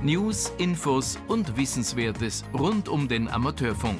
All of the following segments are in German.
News, Infos und Wissenswertes rund um den Amateurfunk.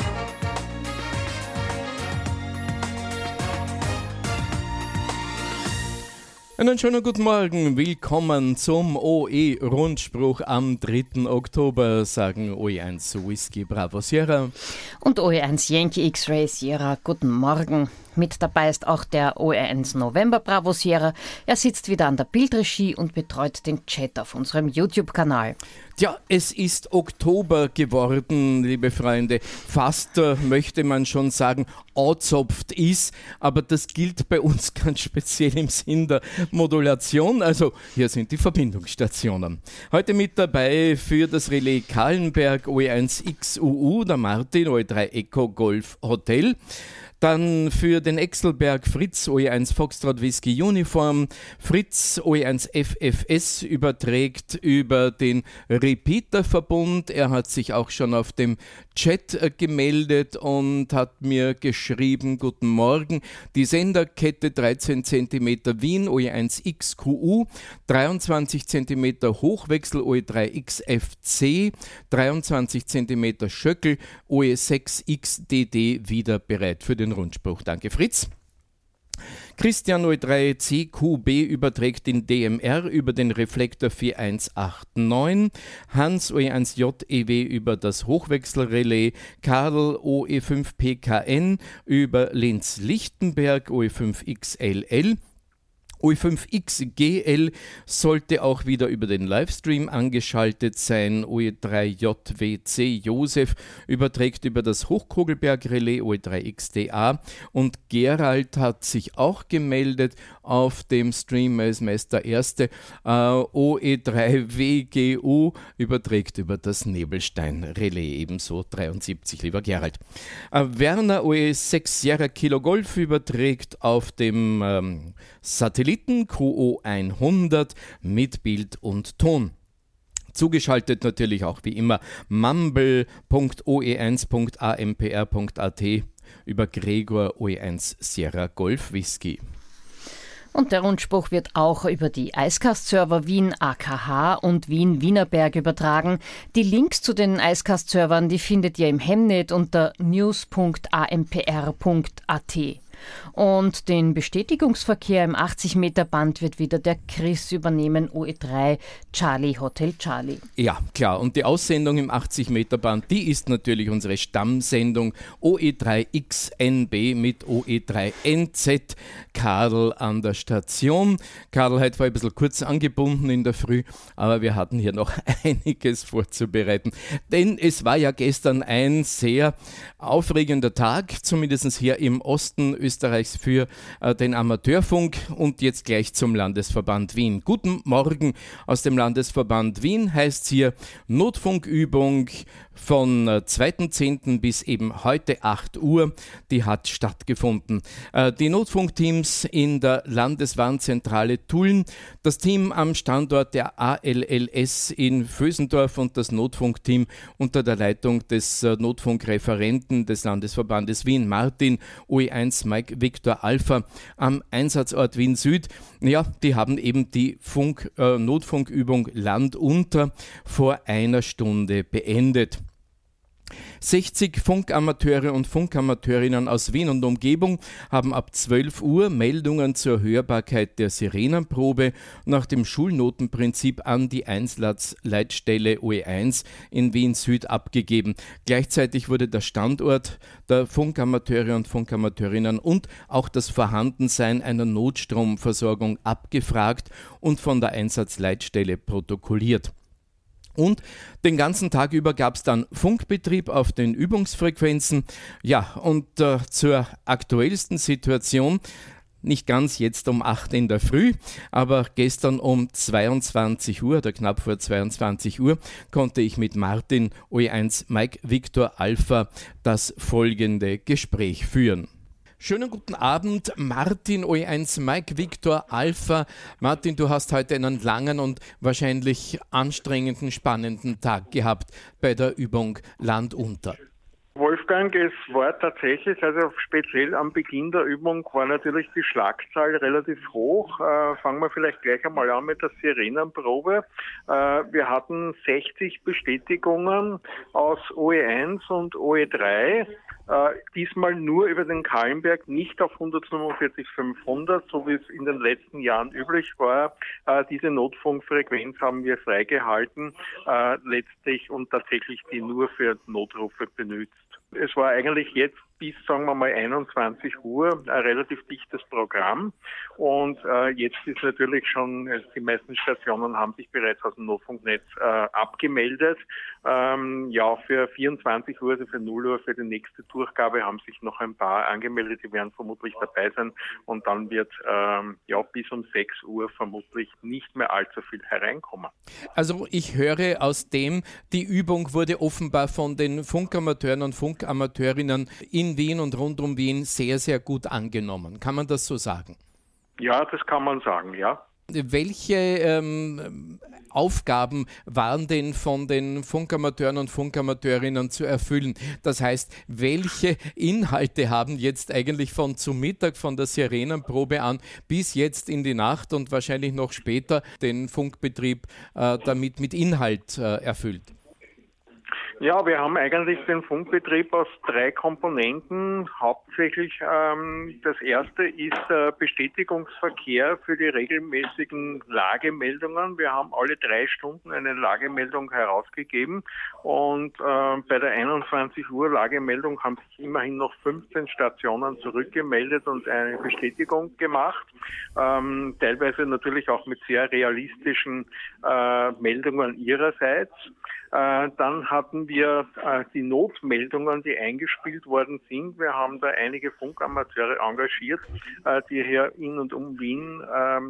Einen schönen guten Morgen, willkommen zum OE-Rundspruch am 3. Oktober, sagen OE1 Whisky Bravo Sierra und OE1 Yankee X-Ray Sierra, guten Morgen. Mit dabei ist auch der OE1 November Bravo Sierra. Er sitzt wieder an der Bildregie und betreut den Chat auf unserem YouTube-Kanal. Ja, es ist Oktober geworden, liebe Freunde. Fast möchte man schon sagen, angezopft ist, aber das gilt bei uns ganz speziell im Sinn der Modulation. Also hier sind die Verbindungsstationen. Heute mit dabei für das Relais Kahlenberg OE1 XUU, der Martin, OE3 Echo Golf Hotel. Dann für den Exelberg Fritz OE1 Foxtrot Whisky Uniform. Fritz OE1 FFS überträgt über den Repeater-Verbund. Er hat sich auch schon auf dem Chat gemeldet und hat mir geschrieben, guten Morgen, die Senderkette 13 cm Wien OE1 XQU, 23 cm Hochwechsel OE3 XFC, 23 cm Schöckel OE6 XDD wieder bereit für den Rundspruch. Danke, Fritz. Christian OE3 CQB überträgt den DMR über den Reflektor 4189, Hans OE1 JEW über das Hochwechselrelais, Karl OE5 PKN über Linz-Lichtenberg OE5 XLL, OE5XGL sollte auch wieder über den Livestream angeschaltet sein. OE3JWC Josef überträgt über das Hochkogelberg-Relais OE3XDA und Gerald hat sich auch gemeldet auf dem Stream als Meister Erste. OE3WGU überträgt über das Nebelstein-Relais, ebenso 73, lieber Gerald. Werner OE6 Sierra Kilo Golf überträgt auf dem Satelliten QO100 mit Bild und Ton. Zugeschaltet natürlich auch wie immer mumble.oe1.ampr.at über Gregor OE1 Sierra Golf Whisky. Und der Rundspruch wird auch über die Icecast-Server Wien AKH und Wien Wienerberg übertragen. Die Links zu den Icecast-Servern, die findet ihr im Hemnet unter news.ampr.at. Und den Bestätigungsverkehr im 80-Meter-Band wird wieder der Chris übernehmen, OE3 Charlie Hotel Charlie. Ja, klar. Und die Aussendung im 80-Meter-Band, die ist natürlich unsere Stammsendung OE3XNB mit OE3NZ. Karl an der Station. Karl, heute war ein bisschen kurz angebunden in der Früh, aber wir hatten hier noch einiges vorzubereiten. Denn es war ja gestern ein sehr aufregender Tag, zumindest hier im Osten Österreichs für den Amateurfunk, und jetzt gleich zum Landesverband Wien. Guten Morgen aus dem Landesverband Wien heißt hier Notfunkübung von 2.10. bis eben heute 8 Uhr, die hat stattgefunden. Die Notfunkteams in der Landeswarnzentrale Tulln, das Team am Standort der ALLS in Vösendorf und das Notfunkteam unter der Leitung des Notfunkreferenten des Landesverbandes Wien, Martin, OE1 Mike Victor Alpha am Einsatzort Wien Süd. Ja, die haben eben die Notfunkübung Land unter vor einer Stunde beendet. 60 Funkamateure und Funkamateurinnen aus Wien und Umgebung haben ab 12 Uhr Meldungen zur Hörbarkeit der Sirenenprobe nach dem Schulnotenprinzip an die Einsatzleitstelle OE1 in Wien Süd abgegeben. Gleichzeitig wurde der Standort der Funkamateure und Funkamateurinnen und auch das Vorhandensein einer Notstromversorgung abgefragt und von der Einsatzleitstelle protokolliert. Und den ganzen Tag über gab es dann Funkbetrieb auf den Übungsfrequenzen. Ja, und zur aktuellsten Situation, nicht ganz jetzt um 8 in der Früh, aber gestern um 22 Uhr oder knapp vor 22 Uhr konnte ich mit Martin OE1 Mike Victor Alpha das folgende Gespräch führen. Schönen guten Abend, Martin OE1 Mike Victor Alpha. Martin, du hast heute einen langen und wahrscheinlich anstrengenden, spannenden Tag gehabt bei der Übung Land unter. Wolfgang, es war tatsächlich, also speziell am Beginn der Übung war natürlich die Schlagzahl relativ hoch. Fangen wir vielleicht gleich einmal an mit der Sirenenprobe. Wir hatten 60 Bestätigungen aus OE1 und OE3. Diesmal nur über den Kahlenberg, nicht auf 145.500, so wie es in den letzten Jahren üblich war. Diese Notfunkfrequenz haben wir freigehalten, letztlich und tatsächlich die nur für Notrufe benutzt. Es war eigentlich jetzt bis, sagen wir mal, 21 Uhr ein relativ dichtes Programm. Und jetzt ist natürlich schon, die meisten Stationen haben sich bereits aus dem Notfunknetz abgemeldet. Für 24 Uhr, also für 0 Uhr, für die nächste Durchgabe haben sich noch ein paar angemeldet. Die werden vermutlich dabei sein. Und dann wird bis um 6 Uhr vermutlich nicht mehr allzu viel hereinkommen. Also ich höre aus dem, die Übung wurde offenbar von den Funkamateuren und Funkamateurinnen in Wien und rund um Wien sehr, sehr gut angenommen. Kann man das so sagen? Ja, das kann man sagen, ja. Welche Aufgaben waren denn von den Funkamateuren und Funkamateurinnen zu erfüllen? Das heißt, welche Inhalte haben jetzt eigentlich von zu Mittag, von der Sirenenprobe an bis jetzt in die Nacht und wahrscheinlich noch später den Funkbetrieb damit mit Inhalt erfüllt? Ja, wir haben eigentlich den Funkbetrieb aus 3 Komponenten. Hauptsächlich das erste ist der Bestätigungsverkehr für die regelmäßigen Lagemeldungen. Wir haben alle 3 Stunden eine Lagemeldung herausgegeben und bei der 21 Uhr Lagemeldung haben sich immerhin noch 15 Stationen zurückgemeldet und eine Bestätigung gemacht. Teilweise natürlich auch mit sehr realistischen Meldungen ihrerseits. Dann hatten wir die Notmeldungen, die eingespielt worden sind. Wir haben da einige Funkamateure engagiert, die hier in und um Wien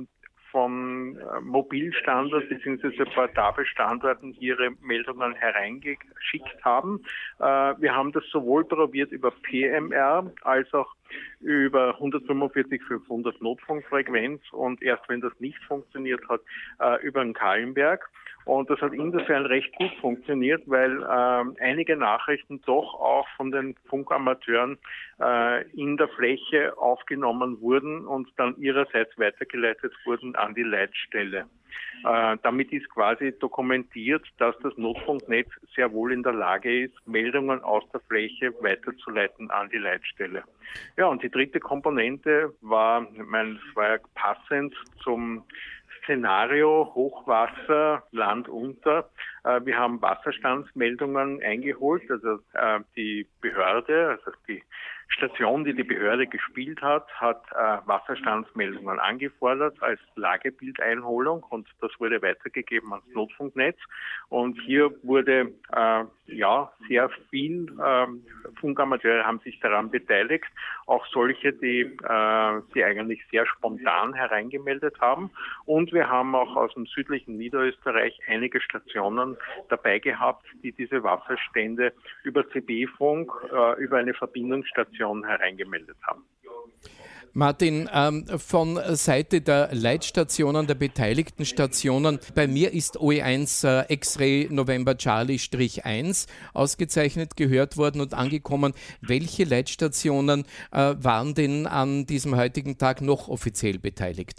vom Mobilstandort bzw. Portabelstandorten ihre Meldungen hereingeschickt haben. Wir haben das sowohl probiert über PMR als auch über 145.500 Notfunkfrequenz und erst wenn das nicht funktioniert hat, über den Kahlenberg. Und das hat insofern recht gut funktioniert, weil einige Nachrichten doch auch von den Funkamateuren in der Fläche aufgenommen wurden und dann ihrerseits weitergeleitet wurden an die Leitstelle. Damit ist quasi dokumentiert, dass das Notfunknetz sehr wohl in der Lage ist, Meldungen aus der Fläche weiterzuleiten an die Leitstelle. Ja, und die dritte Komponente war, es war ja passend zum Szenario Hochwasser, Land unter. Wir haben Wasserstandsmeldungen eingeholt, also die Behörde, also die Station, die Behörde gespielt hat, hat Wasserstandsmeldungen angefordert als Lagebildeinholung und das wurde weitergegeben ans Notfunknetz. Und hier wurde sehr viel Funkamateure haben sich daran beteiligt, auch solche, die eigentlich sehr spontan hereingemeldet haben. Und wir haben auch aus dem südlichen Niederösterreich einige Stationen dabei gehabt, die diese Wasserstände über CB-Funk, über eine Verbindungsstation hereingemeldet haben. Martin, von Seite der Leitstationen, der beteiligten Stationen, bei mir ist OE1 X-Ray November Charlie-1 ausgezeichnet gehört worden und angekommen. Welche Leitstationen waren denn an diesem heutigen Tag noch offiziell beteiligt?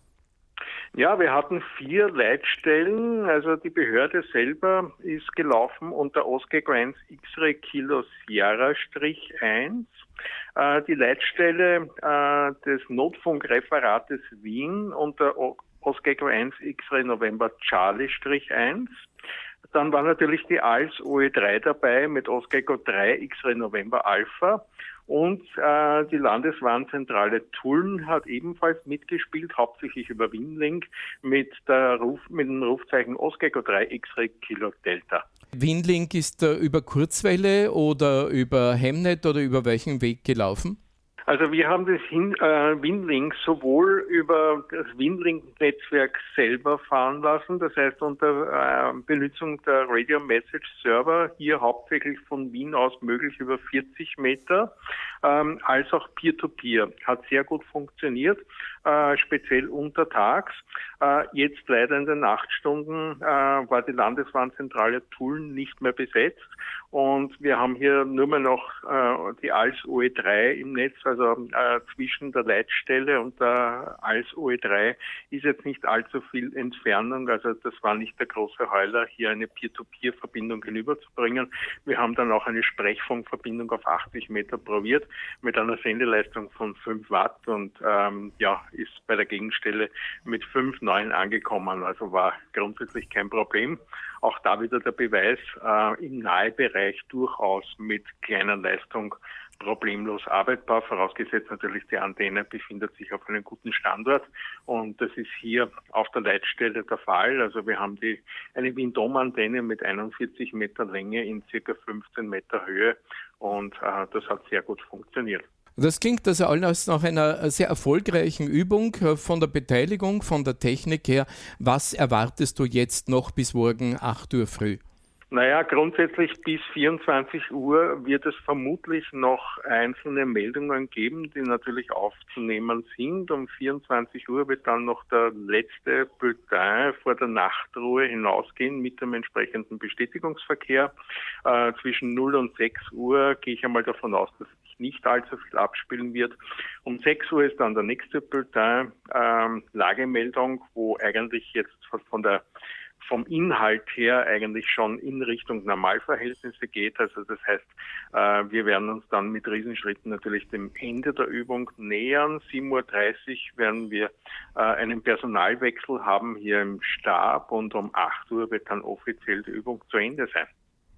Ja, wir hatten 4 Leitstellen, also die Behörde selber ist gelaufen unter Oscar 1 X-Ray Kilo Sierra-1. Die Leitstelle des Notfunkreferates Wien unter Oscar 1 X-Ray November Charlie-1. Dann war natürlich die ALS OE3 dabei mit Oscar 3 X-Ray November Alpha. Und die Landeswarnzentrale Tulln hat ebenfalls mitgespielt, hauptsächlich über Winlink mit dem Rufzeichen Oscar 3 X-Ray Kilo Delta. Winlink ist über Kurzwelle oder über Hemnet oder über welchen Weg gelaufen? Also wir haben das Winlink sowohl über das Winlink-Netzwerk selber fahren lassen, das heißt unter Benutzung der Radio Message Server, hier hauptsächlich von Wien aus möglich über 40 Meter, als auch Peer-to-Peer. Hat sehr gut funktioniert. speziell untertags. Jetzt leider in den Nachtstunden war die Landeswarnzentrale Tulln nicht mehr besetzt und wir haben hier nur mehr noch die ALS OE3 im Netz, also zwischen der Leitstelle und der ALS OE3 ist jetzt nicht allzu viel Entfernung, also das war nicht der große Heuler, hier eine Peer-to-Peer-Verbindung hinüberzubringen. Wir haben dann auch eine Sprechfunkverbindung auf 80 Meter probiert mit einer Sendeleistung von 5 Watt und ist bei der Gegenstelle mit 5,9 angekommen, also war grundsätzlich kein Problem. Auch da wieder der Beweis, im Nahbereich durchaus mit kleiner Leistung problemlos arbeitbar, vorausgesetzt natürlich die Antenne befindet sich auf einem guten Standort und das ist hier auf der Leitstelle der Fall. Also wir haben eine Windom-Antenne mit 41 Meter Länge in circa 15 Meter Höhe und das hat sehr gut funktioniert. Das klingt also alles nach einer sehr erfolgreichen Übung von der Beteiligung, von der Technik her. Was erwartest du jetzt noch bis morgen 8 Uhr früh? Naja, grundsätzlich bis 24 Uhr wird es vermutlich noch einzelne Meldungen geben, die natürlich aufzunehmen sind. Um 24 Uhr wird dann noch der letzte Bulletin vor der Nachtruhe hinausgehen mit dem entsprechenden Bestätigungsverkehr. Zwischen 0 und 6 Uhr gehe ich einmal davon aus, dass sich nicht allzu viel abspielen wird. Um 6 Uhr ist dann der nächste Bulletin, Lagemeldung, wo eigentlich jetzt vom Inhalt her eigentlich schon in Richtung Normalverhältnisse geht. Also das heißt, wir werden uns dann mit Riesenschritten natürlich dem Ende der Übung nähern. 7:30 Uhr werden wir einen Personalwechsel haben hier im Stab und um 8 Uhr wird dann offiziell die Übung zu Ende sein.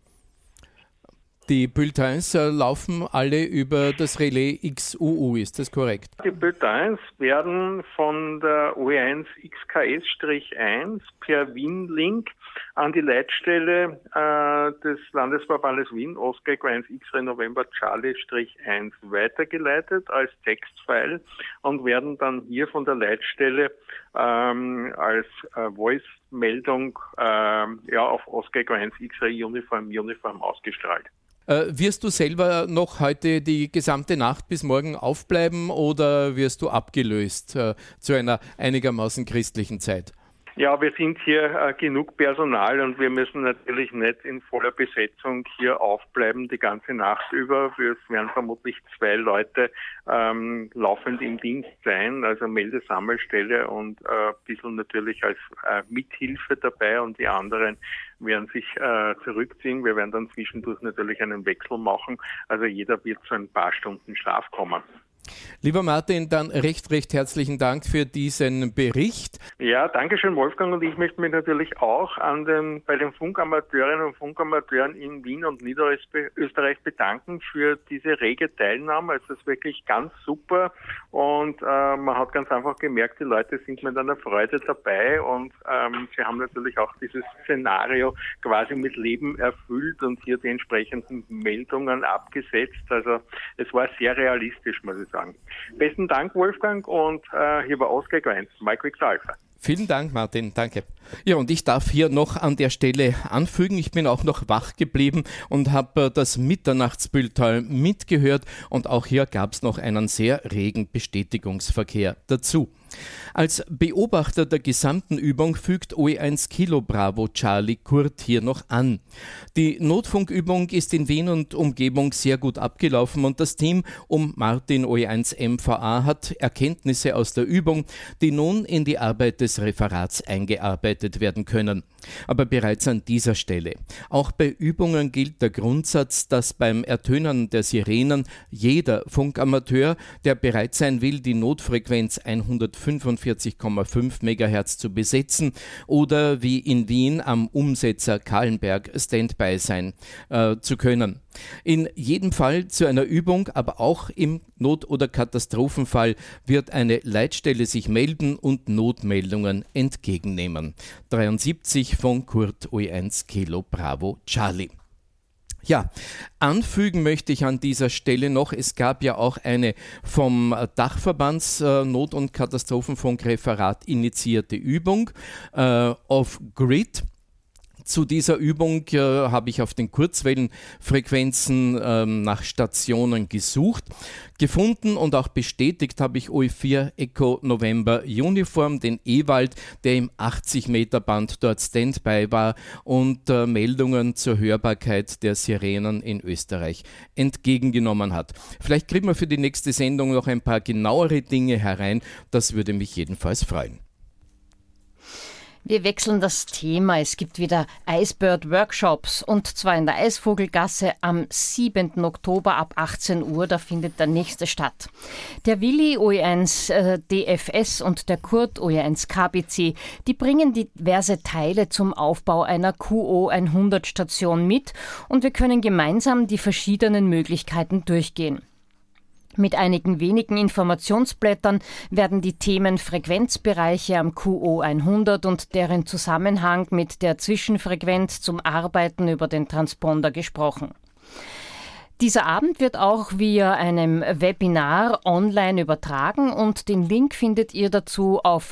Die Bulletins laufen alle über das Relais XUU, ist das korrekt? Die Bulletins werden von der OE1 XKS-1 per Wien-Link an die Leitstelle des Landesverbandes Wien, Oscar 1 X-Ray November Charlie-1 weitergeleitet als Textfile und werden dann hier von der Leitstelle als Voice-Meldung auf Oscar 1 X-Ray Uniform ausgestrahlt. Wirst du selber noch heute die gesamte Nacht bis morgen aufbleiben oder wirst du abgelöst zu einer einigermaßen christlichen Zeit? Ja, wir sind hier genug Personal und wir müssen natürlich nicht in voller Besetzung hier aufbleiben die ganze Nacht über. Es werden vermutlich 2 Leute laufend im Dienst sein, also Meldesammelstelle und ein bisschen natürlich als Mithilfe dabei und die anderen werden sich zurückziehen. Wir werden dann zwischendurch natürlich einen Wechsel machen. Also jeder wird zu ein paar Stunden Schlaf kommen. Lieber Martin, dann recht herzlichen Dank für diesen Bericht. Ja, danke schön, Wolfgang. Und ich möchte mich natürlich auch bei den Funkamateurinnen und Funkamateuren in Wien und Niederösterreich bedanken für diese rege Teilnahme. Es ist wirklich ganz super und man hat ganz einfach gemerkt, die Leute sind mit einer Freude dabei und sie haben natürlich auch dieses Szenario quasi mit Leben erfüllt und hier die entsprechenden Meldungen abgesetzt. Also es war sehr realistisch, muss ich sagen. Besten Dank, Wolfgang, und hier war Oscar 1, Mike Victor Alpha. Vielen Dank, Martin, danke. Ja, und ich darf hier noch an der Stelle anfügen, ich bin auch noch wach geblieben und habe das Mitternachtsbulletin mitgehört und auch hier gab es noch einen sehr regen Bestätigungsverkehr dazu. Als Beobachter der gesamten Übung fügt OE1 Kilo Bravo Charlie Kurt hier noch an. Die Notfunkübung ist in Wien und Umgebung sehr gut abgelaufen und das Team um Martin OE1 MVA hat Erkenntnisse aus der Übung, die nun in die Arbeit des Referats eingearbeitet werden können. Aber bereits an dieser Stelle. Auch bei Übungen gilt der Grundsatz, dass beim Ertönen der Sirenen jeder Funkamateur, der bereit sein will, die Notfrequenz 145,5 MHz zu besetzen oder wie in Wien am Umsetzer Kahlenberg Standby sein zu können. In jedem Fall zu einer Übung, aber auch im Not- oder Katastrophenfall wird eine Leitstelle sich melden und Notmeldungen entgegennehmen. 73 von Kurt OE1 Kilo Bravo Charlie. Ja, anfügen möchte ich an dieser Stelle noch, es gab ja auch eine vom Dachverbands Not- und Katastrophenfunkreferat initiierte Übung Off-Grid. Zu dieser Übung habe ich auf den Kurzwellenfrequenzen nach Stationen gesucht. Gefunden und auch bestätigt habe ich OE4 Echo November Uniform, den Ewald, der im 80-Meter-Band dort Standby war und Meldungen zur Hörbarkeit der Sirenen in Österreich entgegengenommen hat. Vielleicht kriegen wir für die nächste Sendung noch ein paar genauere Dinge herein. Das würde mich jedenfalls freuen. Wir wechseln das Thema. Es gibt wieder Icebird-Workshops und zwar in der Eisvogelgasse am 7. Oktober ab 18 Uhr. Da findet der nächste statt. Der Willi OE1 DFS und der Kurt OE1 KBC, die bringen diverse Teile zum Aufbau einer QO100-Station mit und wir können gemeinsam die verschiedenen Möglichkeiten durchgehen. Mit einigen wenigen Informationsblättern werden die Themen Frequenzbereiche am QO100 und deren Zusammenhang mit der Zwischenfrequenz zum Arbeiten über den Transponder gesprochen. Dieser Abend wird auch via einem Webinar online übertragen und den Link findet ihr dazu auf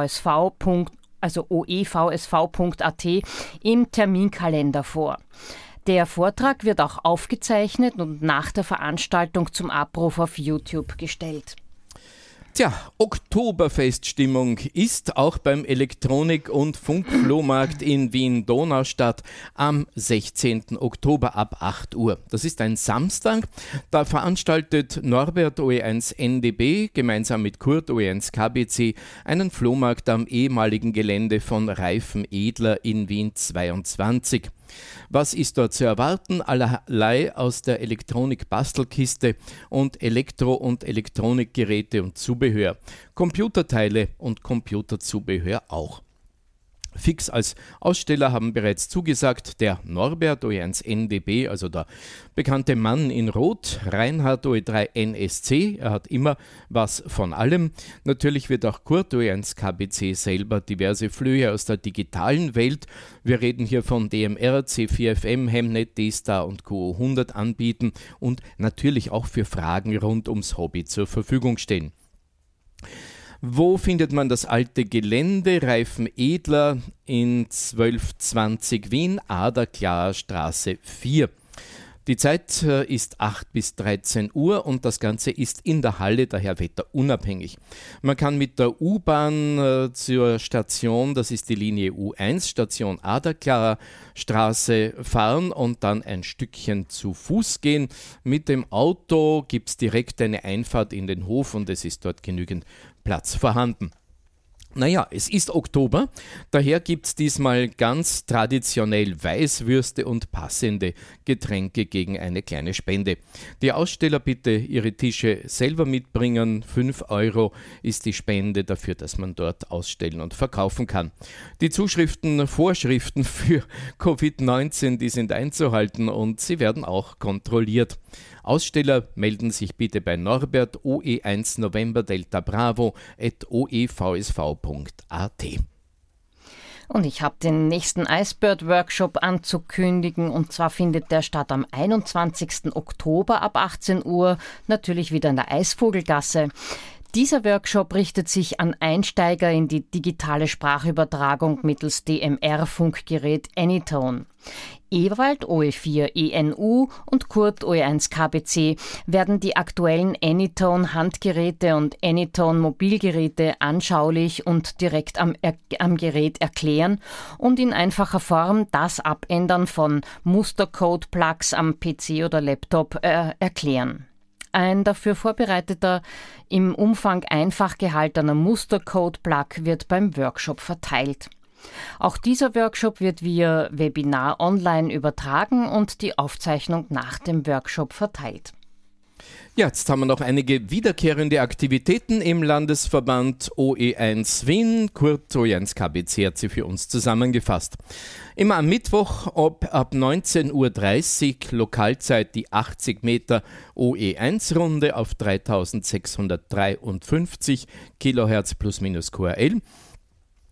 oevsv.at im Terminkalender vor. Der Vortrag wird auch aufgezeichnet und nach der Veranstaltung zum Abruf auf YouTube gestellt. Tja, Oktoberfeststimmung ist auch beim Elektronik- und Funkflohmarkt in Wien-Donaustadt am 16. Oktober ab 8 Uhr. Das ist ein Samstag. Da veranstaltet Norbert OE1 NDB gemeinsam mit Kurt OE1 KBC einen Flohmarkt am ehemaligen Gelände von Reifen Edler in Wien 22. Was ist dort zu erwarten? Allerlei aus der Elektronik-Bastelkiste und Elektro- und Elektronikgeräte und Zubehör. Computerteile und Computerzubehör auch. Fix als Aussteller haben bereits zugesagt der Norbert OE1 NDB, also der bekannte Mann in Rot, Reinhard OE3 NSC, er hat immer was von allem. Natürlich wird auch Kurt OE1 KBC selber diverse Flöhe aus der digitalen Welt, wir reden hier von DMR, C4FM, Hemnet, D-Star und QO100 anbieten und natürlich auch für Fragen rund ums Hobby zur Verfügung stehen. Wo findet man das alte Gelände? Reifen Edler in 1220 Wien, Aderklarer Straße 4. Die Zeit ist 8 bis 13 Uhr und das Ganze ist in der Halle, daher wetterunabhängig. Man kann mit der U-Bahn zur Station, das ist die Linie U1, Station Aderklarer Straße fahren und dann ein Stückchen zu Fuß gehen. Mit dem Auto gibt es direkt eine Einfahrt in den Hof und es ist dort genügend Platz vorhanden. Naja, es ist Oktober, daher gibt es diesmal ganz traditionell Weißwürste und passende Getränke gegen eine kleine Spende. Die Aussteller bitte ihre Tische selber mitbringen, 5 € ist die Spende dafür, dass man dort ausstellen und verkaufen kann. Die Vorschriften für Covid-19, die sind einzuhalten und sie werden auch kontrolliert. Aussteller melden sich bitte bei Norbert OE1 November Delta Bravo @oevsv.at. Und ich habe den nächsten Icebird-Workshop anzukündigen und zwar findet der statt am 21. Oktober ab 18 Uhr, natürlich wieder in der Eisvogelgasse. Dieser Workshop richtet sich an Einsteiger in die digitale Sprachübertragung mittels DMR-Funkgerät Anytone. Ewald OE4 ENU und Kurt OE1 KBC werden die aktuellen Anytone-Handgeräte und Anytone-Mobilgeräte anschaulich und direkt am Gerät erklären und in einfacher Form das Abändern von Mustercode-Plugs am PC oder Laptop erklären. Ein dafür vorbereiteter, im Umfang einfach gehaltener Mustercode-Plug wird beim Workshop verteilt. Auch dieser Workshop wird via Webinar online übertragen und die Aufzeichnung nach dem Workshop verteilt. Ja, jetzt haben wir noch einige wiederkehrende Aktivitäten im Landesverband OE1 Wien. Kurt OE1 KBC hat sie für uns zusammengefasst. Immer am Mittwoch ab 19:30 Uhr Lokalzeit die 80 Meter OE1-Runde auf 3653 kHz plus minus QRL.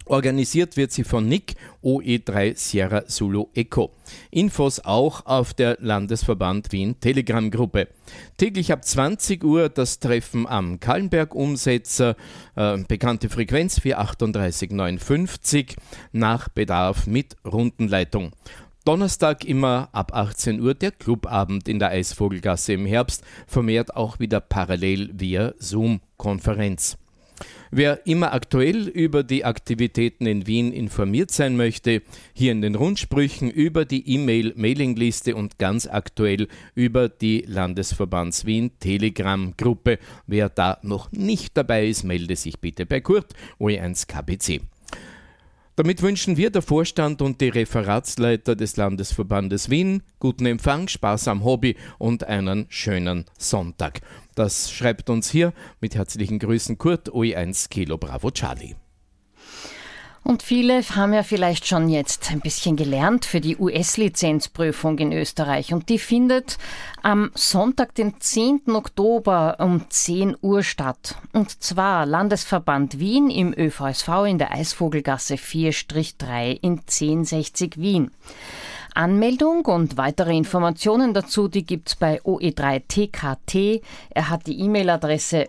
Organisiert wird sie von Nick, OE3 Sierra Zulu Echo. Infos auch auf der Landesverband Wien Telegram-Gruppe. Täglich ab 20 Uhr das Treffen am Kallenberg-Umsetzer, bekannte Frequenz 43859, nach Bedarf mit Rundenleitung. Donnerstag immer ab 18 Uhr der Clubabend in der Eisvogelgasse im Herbst, vermehrt auch wieder parallel via Zoom-Konferenz. Wer immer aktuell über die Aktivitäten in Wien informiert sein möchte, hier in den Rundsprüchen über die E-Mail-Mailingliste und ganz aktuell über die Landesverbands Wien Telegram-Gruppe. Wer da noch nicht dabei ist, melde sich bitte bei Kurt, OE1 KBC. Damit wünschen wir, der Vorstand und die Referatsleiter des Landesverbandes Wien, guten Empfang, Spaß am Hobby und einen schönen Sonntag. Das schreibt uns hier mit herzlichen Grüßen Kurt, OE1 Kilo Bravo Charlie. Und viele haben ja vielleicht schon jetzt ein bisschen gelernt für die US-Lizenzprüfung in Österreich. Und die findet am Sonntag, den 10. Oktober um 10 Uhr statt. Und zwar Landesverband Wien im ÖVSV in der Eisvogelgasse 4-3 in 1060 Wien. Anmeldung und weitere Informationen dazu, die gibt's bei OE3TKT. Er hat die E-Mail-Adresse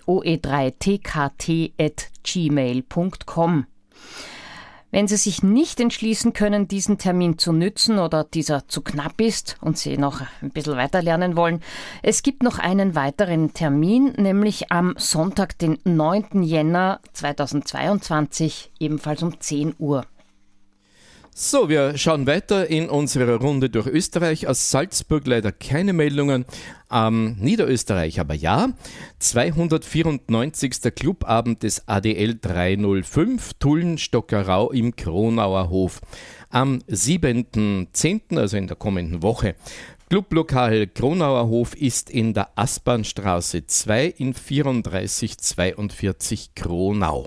oe3tkt@gmail.com. Wenn Sie sich nicht entschließen können, diesen Termin zu nützen oder dieser zu knapp ist und Sie noch ein bisschen weiter lernen wollen, es gibt noch einen weiteren Termin, nämlich am Sonntag, den 9. Jänner 2022, ebenfalls um 10 Uhr. So, wir schauen weiter in unserer Runde durch Österreich. Aus Salzburg leider keine Meldungen. Niederösterreich aber ja. 294. Clubabend des ADL 305 Tulln-Stockerau im Kronauer Hof. Am 7.10., also in der kommenden Woche. Clublokal Kronauer Hof ist in der Aspernstraße 2 in 3442 Kronau.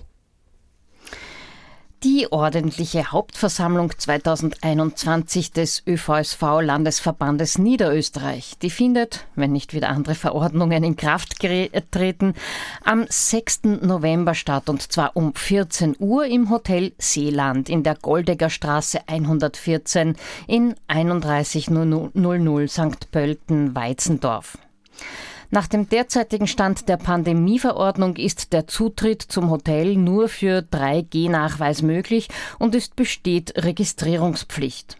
Die ordentliche Hauptversammlung 2021 des ÖVSV-Landesverbandes Niederösterreich, die findet, wenn nicht wieder andere Verordnungen in Kraft treten, am 6. November statt, und zwar um 14 Uhr im Hotel Seeland in der Goldegger Straße 114 in 3100 St. Pölten-Weitzendorf. Nach dem derzeitigen Stand der Pandemieverordnung ist der Zutritt zum Hotel nur für 3G-Nachweis möglich und es besteht Registrierungspflicht.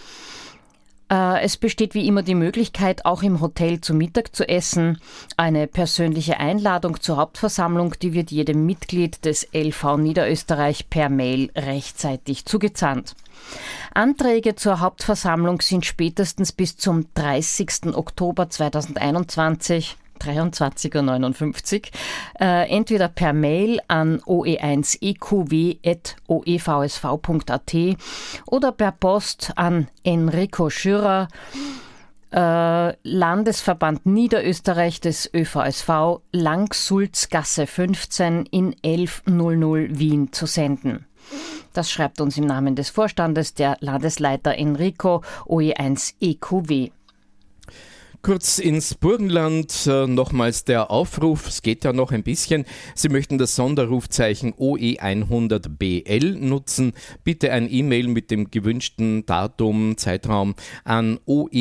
Es besteht wie immer die Möglichkeit, auch im Hotel zu Mittag zu essen. Eine persönliche Einladung zur Hauptversammlung, die wird jedem Mitglied des LV Niederösterreich per Mail rechtzeitig zugesandt. Anträge zur Hauptversammlung sind spätestens bis zum 30. Oktober 2021 23:59 Uhr, entweder per Mail an oe1ekw@oevsv.at oder per Post an Enrico Schürer, Landesverband Niederösterreich des ÖVSV, Langsulzgasse 15 in 1100 Wien zu senden. Das schreibt uns im Namen des Vorstandes der Landesleiter Enrico, OE1 EQW. Kurz ins Burgenland, nochmals der Aufruf, es geht ja noch ein bisschen. Sie möchten das Sonderrufzeichen OE100BL nutzen. Bitte ein E-Mail mit dem gewünschten Datum, Zeitraum an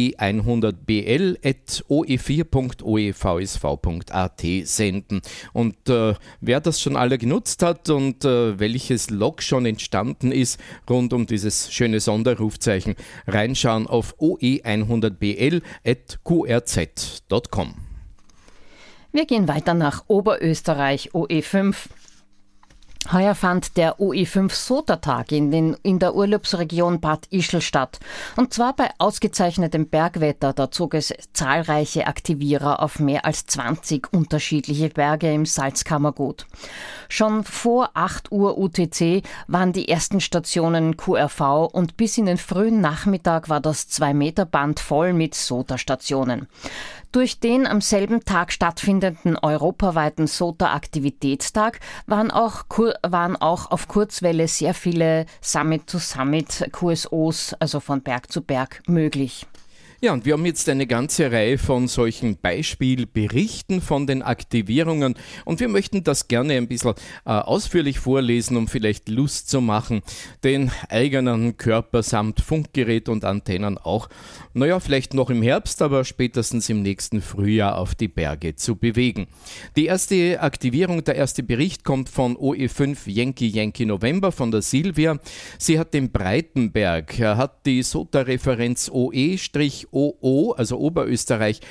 oe100bl@oe4.oevsv.at senden. Und wer das schon alle genutzt hat und welches Log schon entstanden ist rund um dieses schöne Sonderrufzeichen, reinschauen auf oe100bl@qr rz.com. Wir gehen weiter nach Oberösterreich, OE5. Heuer fand der OE5 Sotertag in der Urlaubsregion Bad Ischl statt. Und zwar bei ausgezeichnetem Bergwetter. Da zog es zahlreiche Aktivierer auf mehr als 20 unterschiedliche Berge im Salzkammergut. Schon vor 8 Uhr UTC waren die ersten Stationen QRV und bis in den frühen Nachmittag war das 2-Meter-Band voll mit Soterstationen. Durch den am selben Tag stattfindenden europaweiten SOTA-Aktivitätstag waren auch auf Kurzwelle sehr viele Summit-to-Summit QSOs, also von Berg zu Berg, möglich. Ja, und wir haben jetzt eine ganze Reihe von solchen Beispielberichten von den Aktivierungen und wir möchten das gerne ein bisschen ausführlich vorlesen, um vielleicht Lust zu machen, den eigenen Körper samt Funkgerät und Antennen auch, vielleicht noch im Herbst, aber spätestens im nächsten Frühjahr auf die Berge zu bewegen. Die erste Aktivierung, der erste Bericht kommt von OE5 Yankee November von der Silvia. Sie hat den Breitenberg, hat die SOTA-Referenz OE-OO, also Oberösterreich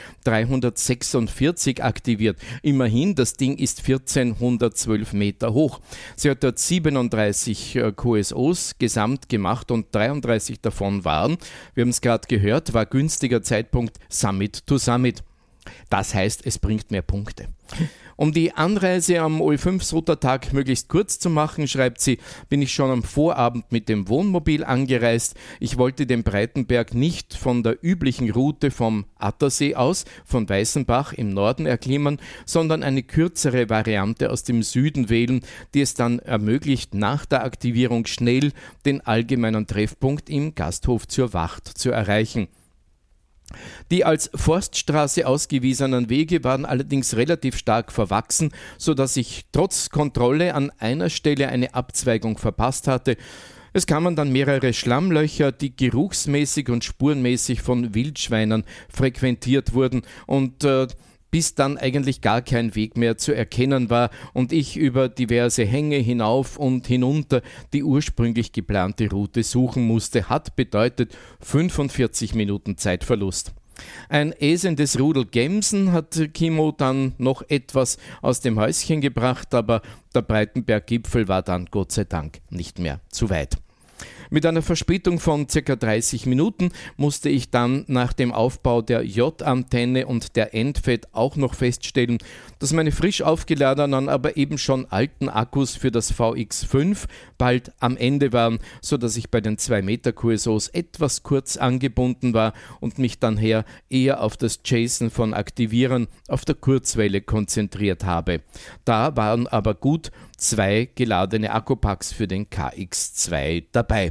346 aktiviert. Immerhin, das Ding ist 1412 Meter hoch. Sie hat dort 37 QSOs gesamt gemacht und 33 davon waren, wir haben es gerade gehört, war günstiger Zeitpunkt Summit to Summit. Das heißt, es bringt mehr Punkte. Um die Anreise am OE5-SOTA-Tag möglichst kurz zu machen, schreibt sie, bin ich schon am Vorabend mit dem Wohnmobil angereist. Ich wollte den Breitenberg nicht von der üblichen Route vom Attersee aus, von Weißenbach im Norden erklimmen, sondern eine kürzere Variante aus dem Süden wählen, die es dann ermöglicht, nach der Aktivierung schnell den allgemeinen Treffpunkt im Gasthof zur Wacht zu erreichen. Die als Forststraße ausgewiesenen Wege waren allerdings relativ stark verwachsen, sodass ich trotz Kontrolle an einer Stelle eine Abzweigung verpasst hatte. Es kamen dann mehrere Schlammlöcher, die geruchsmäßig und spurenmäßig von Wildschweinen frequentiert wurden und bis dann eigentlich gar kein Weg mehr zu erkennen war und ich über diverse Hänge hinauf und hinunter die ursprünglich geplante Route suchen musste, hat bedeutet 45 Minuten Zeitverlust. Ein äsendes Rudel Gämsen hat Kimo dann noch etwas aus dem Häuschen gebracht, aber der Breitenberggipfel war dann Gott sei Dank nicht mehr zu weit. Mit einer Verspätung von ca. 30 Minuten musste ich dann nach dem Aufbau der J-Antenne und der Endfed auch noch feststellen, dass meine frisch aufgeladenen, aber eben schon alten Akkus für das VX5 bald am Ende waren, sodass ich bei den 2 Meter QSOs etwas kurz angebunden war und mich dann eher auf das Chasen von Aktivieren auf der Kurzwelle konzentriert habe. Da waren aber gut 2 geladene Akkupacks für den KX2 dabei.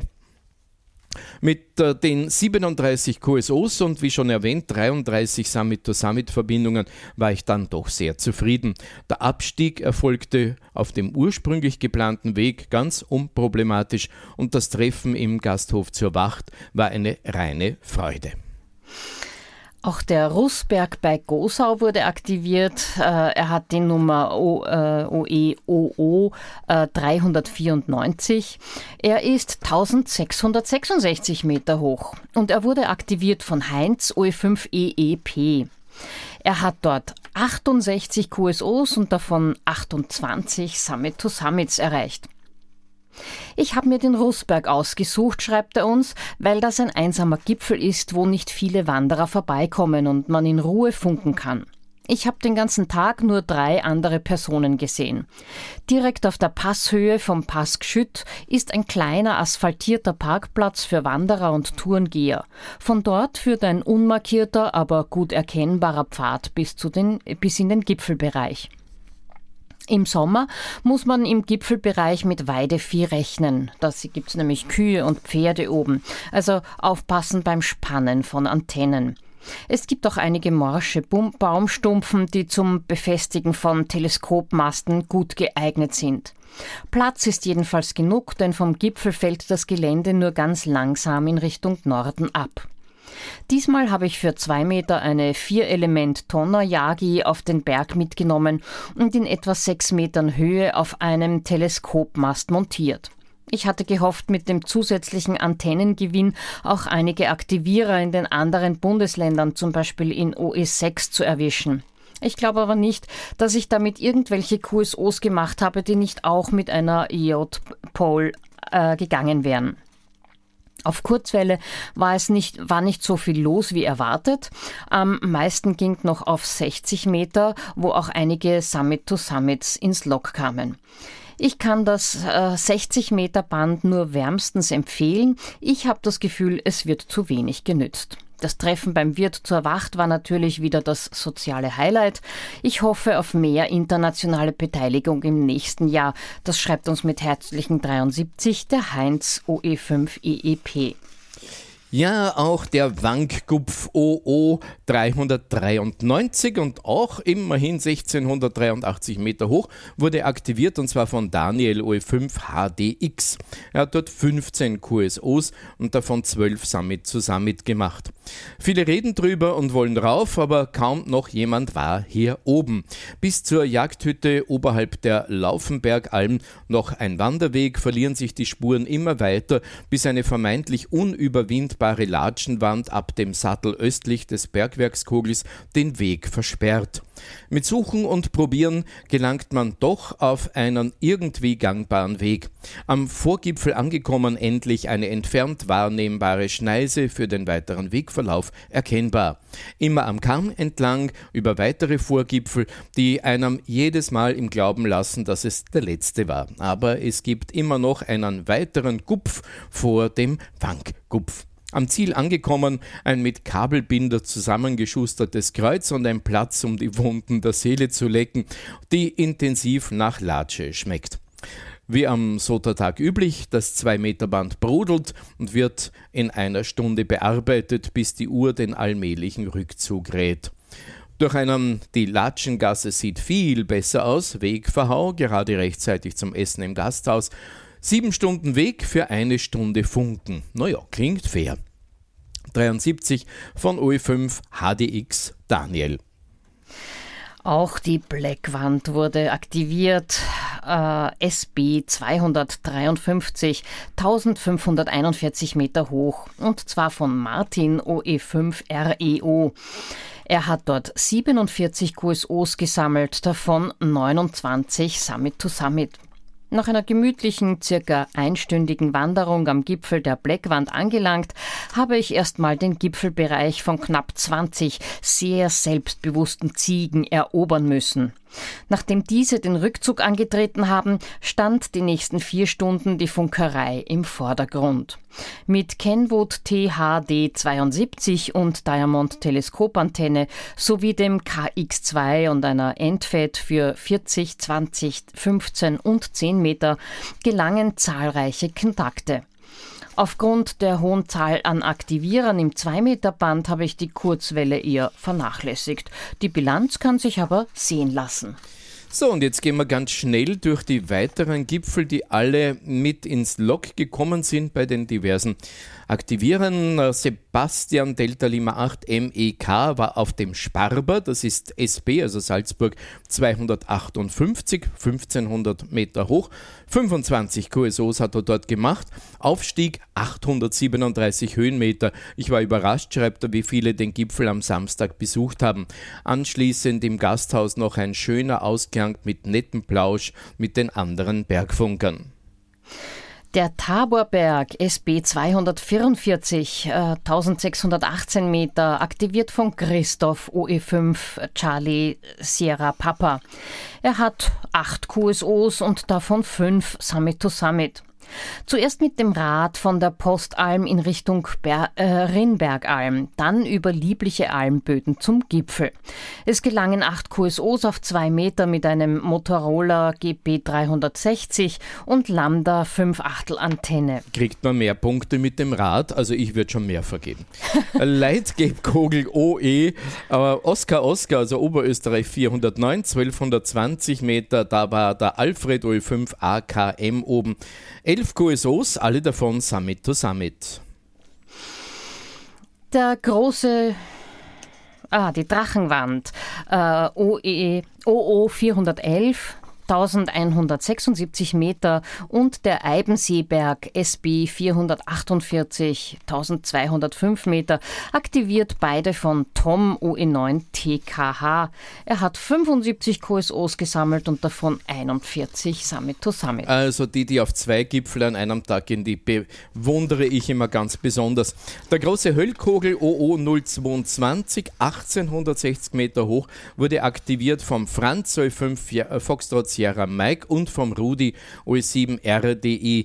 Mit den 37 QSOs und wie schon erwähnt 33 Summit-to-Summit-Verbindungen war ich dann doch sehr zufrieden. Der Abstieg erfolgte auf dem ursprünglich geplanten Weg ganz unproblematisch und das Treffen im Gasthof zur Wacht war eine reine Freude. Auch der Rußberg bei Gosau wurde aktiviert. Er hat die Nummer OE-OO 394. Er ist 1666 Meter hoch und er wurde aktiviert von Heinz OE5EEP. Er hat dort 68 QSOs und davon 28 Summit-to-Summits erreicht. Ich habe mir den Rußberg ausgesucht, schreibt er uns, weil das ein einsamer Gipfel ist, wo nicht viele Wanderer vorbeikommen und man in Ruhe funken kann. Ich habe den ganzen Tag nur 3 andere Personen gesehen. Direkt auf der Passhöhe vom Pass Gschütt ist ein kleiner asphaltierter Parkplatz für Wanderer und Tourengeher. Von dort führt ein unmarkierter, aber gut erkennbarer Pfad bis in den Gipfelbereich. Im Sommer muss man im Gipfelbereich mit Weidevieh rechnen. Da gibt es nämlich Kühe und Pferde oben. Also aufpassen beim Spannen von Antennen. Es gibt auch einige morsche Baumstumpfen, die zum Befestigen von Teleskopmasten gut geeignet sind. Platz ist jedenfalls genug, denn vom Gipfel fällt das Gelände nur ganz langsam in Richtung Norden ab. Diesmal habe ich für 2 Meter eine 4-Element-Tonner-Yagi auf den Berg mitgenommen und in etwa 6 Metern Höhe auf einem Teleskopmast montiert. Ich hatte gehofft, mit dem zusätzlichen Antennengewinn auch einige Aktivierer in den anderen Bundesländern, zum Beispiel in OE6, zu erwischen. Ich glaube aber nicht, dass ich damit irgendwelche QSOs gemacht habe, die nicht auch mit einer J-Pole gegangen wären. Auf Kurzwelle war nicht so viel los wie erwartet. Am meisten ging noch auf 60 Meter, wo auch einige Summit-to-Summits ins Log kamen. Ich kann das 60 Meter Band nur wärmstens empfehlen. Ich habe das Gefühl, es wird zu wenig genützt. Das Treffen beim Wirt zur Wacht war natürlich wieder das soziale Highlight. Ich hoffe auf mehr internationale Beteiligung im nächsten Jahr. Das schreibt uns mit herzlichen 73 der Heinz OE5EEP. Ja, auch der Wanggupf OO 393 und auch immerhin 1683 Meter hoch wurde aktiviert, und zwar von Daniel OE5 HDX. Er hat dort 15 QSOs und davon 12 Summit zu Summit gemacht. Viele reden drüber und wollen rauf, aber kaum noch jemand war hier oben. Bis zur Jagdhütte oberhalb der Laufenbergalm noch ein Wanderweg, verlieren sich die Spuren immer weiter, bis eine vermeintlich unüberwindbare Latschenwand ab dem Sattel östlich des Bergwerkskogels den Weg versperrt. Mit Suchen und Probieren gelangt man doch auf einen irgendwie gangbaren Weg. Am Vorgipfel angekommen endlich eine entfernt wahrnehmbare Schneise für den weiteren Wegverlauf erkennbar. Immer am Kamm entlang über weitere Vorgipfel, die einem jedes Mal im Glauben lassen, dass es der letzte war. Aber es gibt immer noch einen weiteren Gupf vor dem Wanggupf. Am Ziel angekommen, ein mit Kabelbinder zusammengeschustertes Kreuz und ein Platz, um die Wunden der Seele zu lecken, die intensiv nach Latsche schmeckt. Wie am Sotertag üblich, das 2-Meter-Band brodelt und wird in einer Stunde bearbeitet, bis die Uhr den allmählichen Rückzug rät. Durch einen, die Latschengasse sieht viel besser aus, Wegverhau, gerade rechtzeitig zum Essen im Gasthaus. 7 Stunden Weg für 1 Stunde Funken. Naja, klingt fair. 73 von OE5 HDX Daniel. Auch die Blackwand wurde aktiviert. SB 253, 1541 Meter hoch. Und zwar von Martin OE5 REO. Er hat dort 47 QSOs gesammelt, davon 29 Summit to Summit. Nach einer gemütlichen, circa einstündigen Wanderung am Gipfel der Blackwand angelangt, habe ich erstmal den Gipfelbereich von knapp 20 sehr selbstbewussten Ziegen erobern müssen. Nachdem diese den Rückzug angetreten haben, stand die nächsten 4 Stunden die Funkerei im Vordergrund. Mit Kenwood THD72 und Diamond Teleskopantenne sowie dem KX2 und einer Endfed für 40, 20, 15 und 10 Meter gelangen zahlreiche Kontakte. Aufgrund der hohen Zahl an Aktivierern im 2-Meter-Band habe ich die Kurzwelle eher vernachlässigt. Die Bilanz kann sich aber sehen lassen. So, und jetzt gehen wir ganz schnell durch die weiteren Gipfel, die alle mit ins Log gekommen sind bei den diversen Aktivieren. Sebastian Delta Lima 8 MEK war auf dem Sparber, das ist SB, also Salzburg 258, 1500 Meter hoch. 25 QSOs hat er dort gemacht. Aufstieg 837 Höhenmeter. Ich war überrascht, schreibt er, wie viele den Gipfel am Samstag besucht haben. Anschließend im Gasthaus noch ein schöner Ausklang mit nettem Plausch mit den anderen Bergfunkern. Der Taborberg SB 244, 1618 Meter, aktiviert von Christoph OE5 Charlie Sierra Papa. Er hat 8 QSOs und davon 5 Summit to Summit. Zuerst mit dem Rad von der Postalm in Richtung Rinnbergalm, dann über liebliche Almböden zum Gipfel. Es gelangen 8 QSOs auf 2 Meter mit einem Motorola GP 360 und Lambda 5/8 Antenne. Kriegt man mehr Punkte mit dem Rad? Also ich würde schon mehr vergeben. Leitgebkogel OE, Oscar, also Oberösterreich 409, 1220 Meter, da war der Alfred OE5 AKM oben. 11 QSOs, alle davon Summit to Summit. Der große, die Drachenwand, OO 411, 1176 Meter und der Eibenseeberg SB 448, 1205 Meter, aktiviert beide von Tom OE9 TKH. Er hat 75 QSOs gesammelt und davon 41 Summit to Summit. Also die auf 2 Gipfel an einem Tag gehen, die bewundere ich immer ganz besonders. Der große Höllkogel OO 022, 1860 Meter hoch, wurde aktiviert vom Franz OE5 Foxtrot Sierra Mike und vom Rudi OE7 RDI.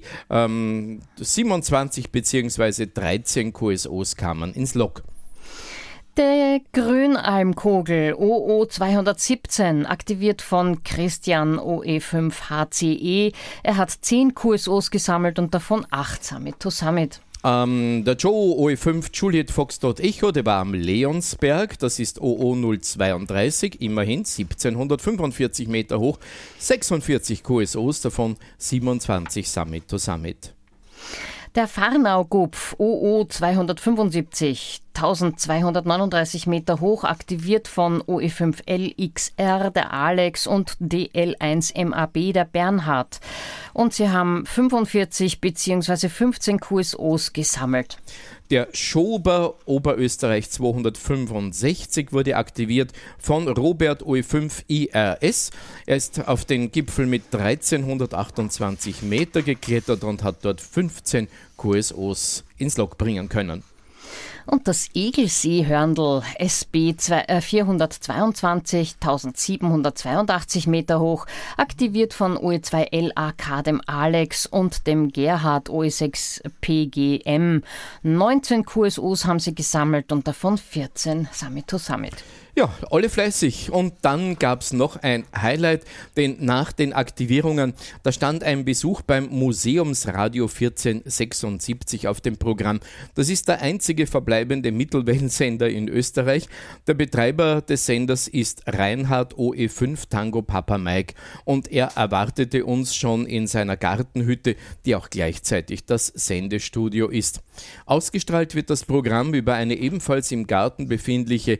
27 bzw. 13 QSOs kamen ins Log. Der Grünalmkogel OO 217, aktiviert von Christian OE5 HCE. Er hat 10 QSOs gesammelt und davon 8 Summit to Summit. Der Joe OE5 Juliet Foxtrot Echo, der war am Leonsberg, das ist OO 032, immerhin 1745 Meter hoch, 46 QSOs, davon 27 Summit to Summit. Der Farnau-Gupf OO 275, 1239 Meter hoch, aktiviert von OE5LXR, der Alex, und DL1MAB, der Bernhard. Und sie haben 45 bzw. 15 QSOs gesammelt. Der Schober Oberösterreich 265 wurde aktiviert von Robert OE5 IRS. Er ist auf den Gipfel mit 1328 Meter geklettert und hat dort 15 QSOs ins Log bringen können. Und das Egelsee-Hörndl SB 422, 1782 Meter hoch, aktiviert von OE2LAK, dem Alex, und dem Gerhard OE6 PGM. 19 QSOs haben sie gesammelt und davon 14 Summit to Summit. Ja, alle fleißig. Und dann gab es noch ein Highlight, denn nach den Aktivierungen, da stand ein Besuch beim Museumsradio 1476 auf dem Programm. Das ist der einzige verbleibende Mittelwellensender in Österreich. Der Betreiber des Senders ist Reinhard OE5 Tango Papa Mike und er erwartete uns schon in seiner Gartenhütte, die auch gleichzeitig das Sendestudio ist. Ausgestrahlt wird das Programm über eine ebenfalls im Garten befindliche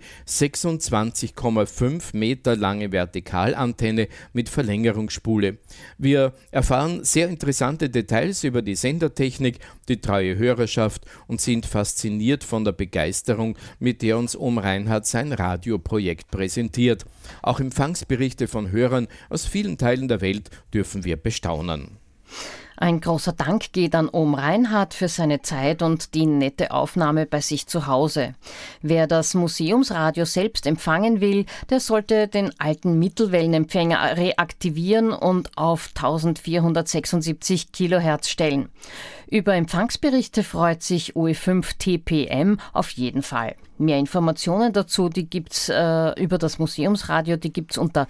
26,5 Meter lange Vertikalantenne mit Verlängerungsspule. Wir erfahren sehr interessante Details über die Sendertechnik, die treue Hörerschaft und sind fasziniert von der Begeisterung, mit der uns Reinhard sein Radioprojekt präsentiert. Auch Empfangsberichte von Hörern aus vielen Teilen der Welt dürfen wir bestaunen. Ein großer Dank geht an Reinhard für seine Zeit und die nette Aufnahme bei sich zu Hause. Wer das Museumsradio selbst empfangen will, der sollte den alten Mittelwellenempfänger reaktivieren und auf 1476 Kilohertz stellen. Über Empfangsberichte freut sich OE5 TPM auf jeden Fall. Mehr Informationen dazu, die gibt's über das Museumsradio, die gibt's unter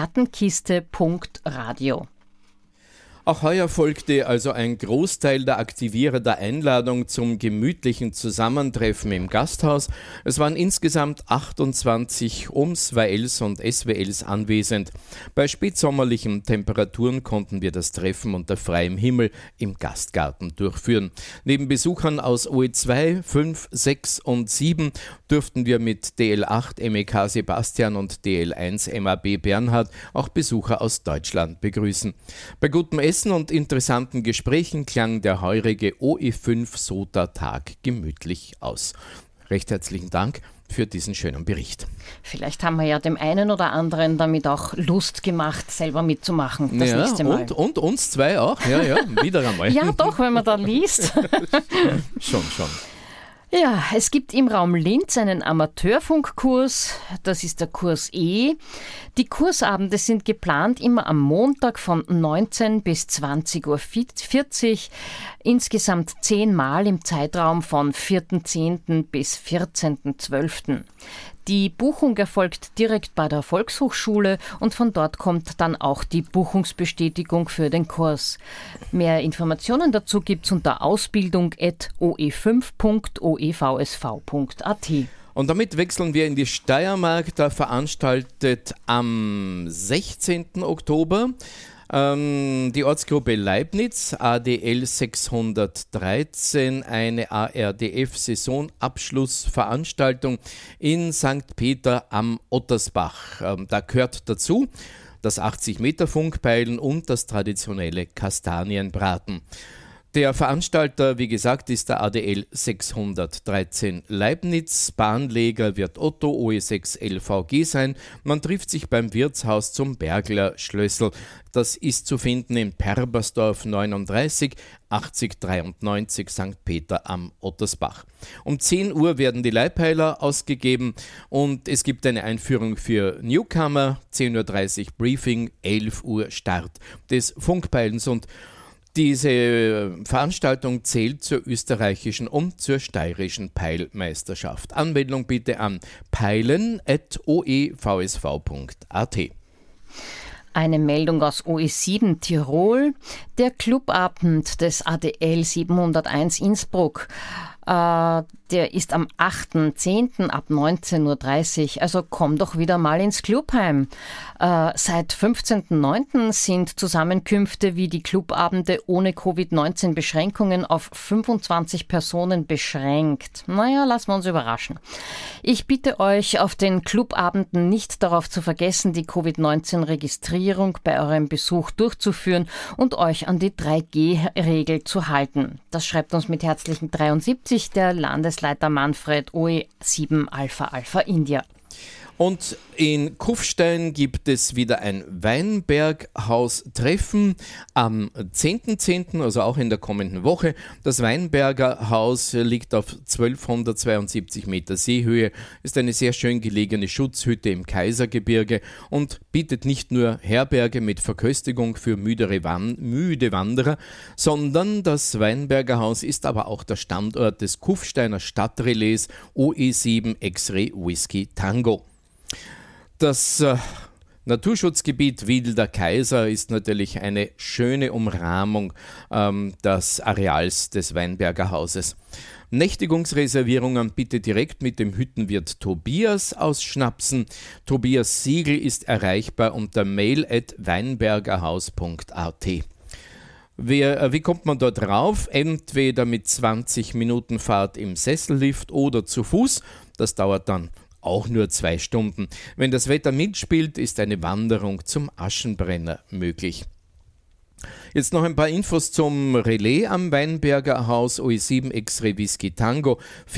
plattenkiste.radio. Auch heuer folgte also ein Großteil der Aktivierer der Einladung zum gemütlichen Zusammentreffen im Gasthaus. Es waren insgesamt 28 OMS, WLs und SWLs anwesend. Bei spätsommerlichen Temperaturen konnten wir das Treffen unter freiem Himmel im Gastgarten durchführen. Neben Besuchern aus OE2, 5, 6 und 7 durften wir mit DL8 MEK Sebastian und DL1 MAB Bernhard auch Besucher aus Deutschland begrüßen. Bei gutem Essen und interessanten Gesprächen klang der heurige OE5 SOTA-Tag gemütlich aus. Recht herzlichen Dank für diesen schönen Bericht. Vielleicht haben wir ja dem einen oder anderen damit auch Lust gemacht, selber mitzumachen das nächste Mal. Und uns zwei auch, ja, wieder einmal. Ja, doch, wenn man da liest. Schon. Ja, es gibt im Raum Linz einen Amateurfunkkurs, das ist der Kurs E. Die Kursabende sind geplant immer am Montag von 19 bis 20.40 Uhr, insgesamt 10 Mal im Zeitraum von 4.10. bis 14.12. Die Buchung erfolgt direkt bei der Volkshochschule und von dort kommt dann auch die Buchungsbestätigung für den Kurs. Mehr Informationen dazu gibt's unter ausbildung@oe5.oevsv.at. Und damit wechseln wir in die Steiermark, da veranstaltet am 16. Oktober die Ortsgruppe Leibniz, ADL 613, eine ARDF-Saisonabschlussveranstaltung in St. Peter am Ottersbach. Da gehört dazu das 80-Meter-Funkpeilen und das traditionelle Kastanienbraten. Der Veranstalter, wie gesagt, ist der ADL 613 Leibniz. Bahnleger wird Otto OE6 LVG sein. Man trifft sich beim Wirtshaus zum Bergler Schlössl. Das ist zu finden in Perbersdorf 39 8093 St. Peter am Ottersbach. Um 10 Uhr werden die Leihpeiler ausgegeben und es gibt eine Einführung für Newcomer, 10.30 Uhr Briefing, 11 Uhr Start des Funkpeilens und diese Veranstaltung zählt zur österreichischen und zur steirischen Peilmeisterschaft. Anmeldung bitte an peilen@oevsv.at. Eine Meldung aus OE7 Tirol. Der Clubabend des ADL 701 Innsbruck, der ist am 8.10. ab 19.30 Uhr, also komm doch wieder mal ins Clubheim. Seit 15.09. sind Zusammenkünfte wie die Clubabende ohne Covid-19-Beschränkungen auf 25 Personen beschränkt. Naja, lassen wir uns überraschen. Ich bitte euch, auf den Clubabenden nicht darauf zu vergessen, die Covid-19-Registrierung bei eurem Besuch durchzuführen und euch an die 3G-Regel zu halten. Das schreibt uns mit herzlichen 73 der Landesleiter Manfred OE7 Alpha Alpha India. Und in Kufstein gibt es wieder ein Weinberghaus-Treffen am 10.10., also auch in der kommenden Woche. Das Weinberger Haus liegt auf 1272 Meter Seehöhe, ist eine sehr schön gelegene Schutzhütte im Kaisergebirge und bietet nicht nur Herberge mit Verköstigung für müde Wanderer, sondern das Weinberger Haus ist aber auch der Standort des Kufsteiner Stadtrelais OE7 X-Ray Whisky Tango. Das Naturschutzgebiet Wilder Kaiser ist natürlich eine schöne Umrahmung des Areals des Weinberger Hauses. Nächtigungsreservierungen bitte direkt mit dem Hüttenwirt Tobias ausschnapsen. Tobias Siegel ist erreichbar unter mail@weinbergerhaus.at. Wie kommt man dort rauf? Entweder mit 20 Minuten Fahrt im Sessellift oder zu Fuß. Das dauert dann auch nur 2 Stunden. Wenn das Wetter mitspielt, ist eine Wanderung zum Aschenbrenner möglich. Jetzt noch ein paar Infos zum Relais am Weinberger Haus OE7 X-Ray Whisky Tango.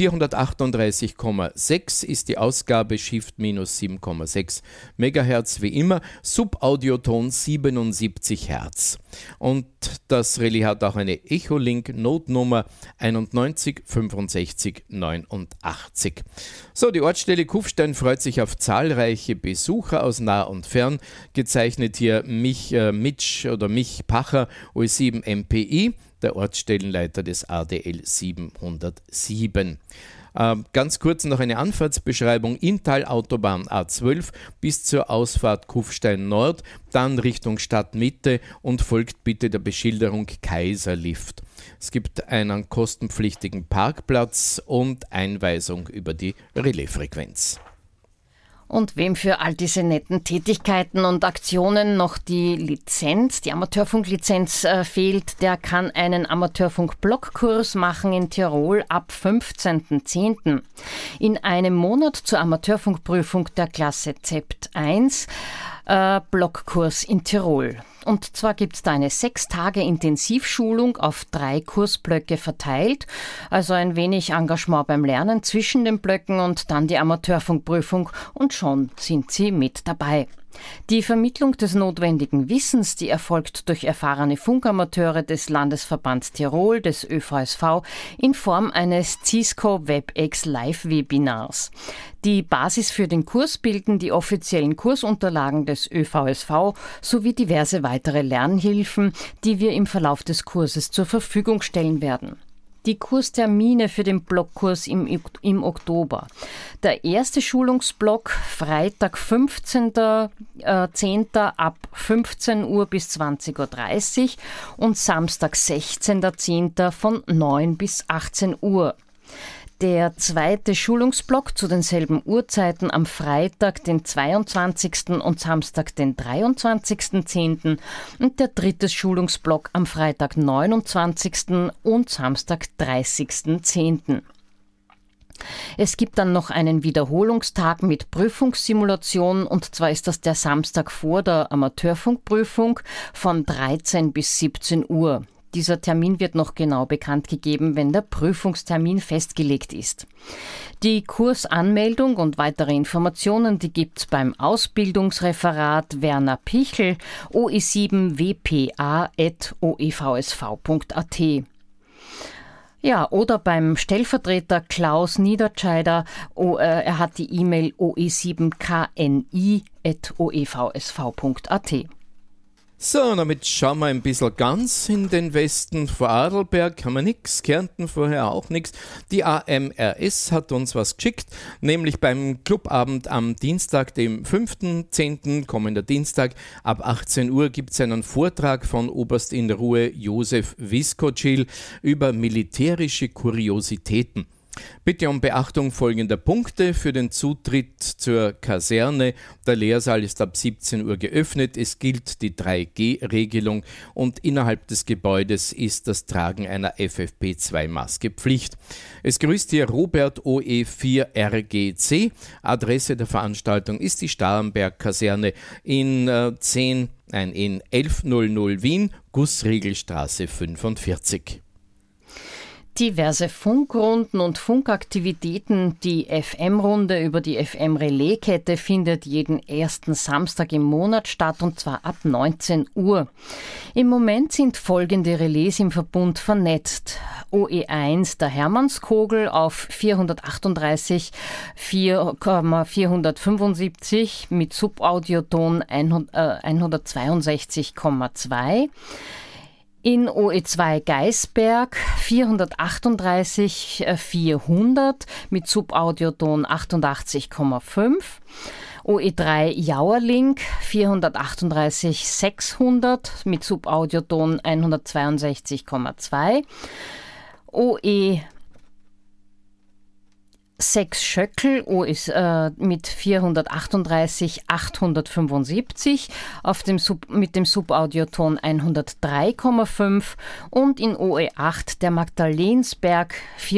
438,6 ist die Ausgabe, Shift minus 7,6 MHz wie immer, Subaudioton 77 Hertz. Und das Relais hat auch eine Echolink-Notnummer 91 65 89. So, die Ortsstelle Kufstein freut sich auf zahlreiche Besucher aus nah und fern. Gezeichnet hier Mich Pacher, OE7 MPI, der Ortsstellenleiter des ADL 707. Ganz kurz noch eine Anfahrtsbeschreibung: Inntal-Autobahn A12 bis zur Ausfahrt Kufstein Nord, dann Richtung Stadtmitte und folgt bitte der Beschilderung Kaiserlift. Es gibt einen kostenpflichtigen Parkplatz und Einweisung über die Relaisfrequenz. Und wem für all diese netten Tätigkeiten und Aktionen noch die Amateurfunklizenz fehlt, der kann einen Amateurfunk-Blockkurs machen in Tirol ab 15.10. In einem Monat zur Amateurfunkprüfung der Klasse ZEPT 1 Blockkurs in Tirol. Und zwar gibt es da eine 6 Tage Intensivschulung auf 3 Kursblöcke verteilt, also ein wenig Engagement beim Lernen zwischen den Blöcken und dann die Amateurfunkprüfung und schon sind Sie mit dabei. Die Vermittlung des notwendigen Wissens, die erfolgt durch erfahrene Funkamateure des Landesverbands Tirol, des ÖVSV, in Form eines Cisco WebEx Live-Webinars. Die Basis für den Kurs bilden die offiziellen Kursunterlagen des ÖVSV sowie diverse weitere Lernhilfen, die wir im Verlauf des Kurses zur Verfügung stellen werden. Die Kurstermine für den Blockkurs im Oktober. Der erste Schulungsblock Freitag 15.10. ab 15 Uhr bis 20.30 Uhr und Samstag 16.10. von 9 bis 18 Uhr. Der zweite Schulungsblock zu denselben Uhrzeiten am Freitag, den 22. und Samstag, den 23.10. und der dritte Schulungsblock am Freitag, 29. und Samstag, 30.10. Es gibt dann noch einen Wiederholungstag mit Prüfungssimulation und zwar ist das der Samstag vor der Amateurfunkprüfung von 13 bis 17 Uhr. Dieser Termin wird noch genau bekannt gegeben, wenn der Prüfungstermin festgelegt ist. Die Kursanmeldung und weitere Informationen, die gibt's beim Ausbildungsreferat Werner Pichel, oe7wpa@oevsv.at. Ja, oder beim Stellvertreter Klaus Niedertscheider, er hat die E-Mail oe7kni@oevsv.at. So, damit schauen wir ein bisschen ganz in den Westen. Vorarlberg haben wir nichts, Kärnten vorher auch nichts. Die AMRS hat uns was geschickt, nämlich beim Clubabend am Dienstag, dem 5.10., kommender Dienstag, ab 18 Uhr gibt es einen Vortrag von Oberst in Ruhe Josef Viskocil über militärische Kuriositäten. Bitte um Beachtung folgender Punkte für den Zutritt zur Kaserne. Der Lehrsaal ist ab 17 Uhr geöffnet. Es gilt die 3G-Regelung und innerhalb des Gebäudes ist das Tragen einer FFP2-Maske Pflicht. Es grüßt hier Robert OE4RGC. Adresse der Veranstaltung ist die Starnberg-Kaserne in 1100 Wien, Gussriegelstraße 45. Diverse Funkrunden und Funkaktivitäten. Die FM-Runde über die FM-Relais-Kette findet jeden ersten Samstag im Monat statt, und zwar ab 19 Uhr. Im Moment sind folgende Relais im Verbund vernetzt. OE1 der Hermannskogel auf 478,475 mit Subaudioton 162,2. In OE2 Geisberg 438,400 mit Subaudioton 88,5. OE3 Jauerling 438,600 mit Subaudioton 162,2. OE 6 Schöckel mit 438,875 mit dem Subaudioton 103,5 und in OE8 der Magdalensberg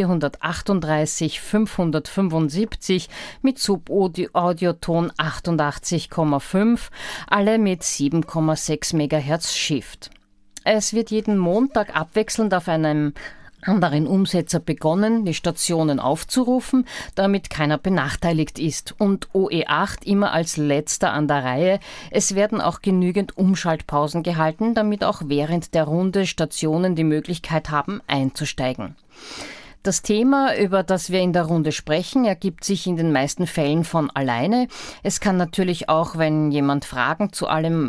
438,575 mit Subaudioton 88,5, alle mit 7,6 MHz Shift. Es wird jeden Montag abwechselnd auf einem anderen Umsetzer begonnen, die Stationen aufzurufen, damit keiner benachteiligt ist. Und OE8 immer als letzter an der Reihe. Es werden auch genügend Umschaltpausen gehalten, damit auch während der Runde Stationen die Möglichkeit haben, einzusteigen. Das Thema, über das wir in der Runde sprechen, ergibt sich in den meisten Fällen von alleine. Es kann natürlich auch, wenn jemand Fragen zu allem,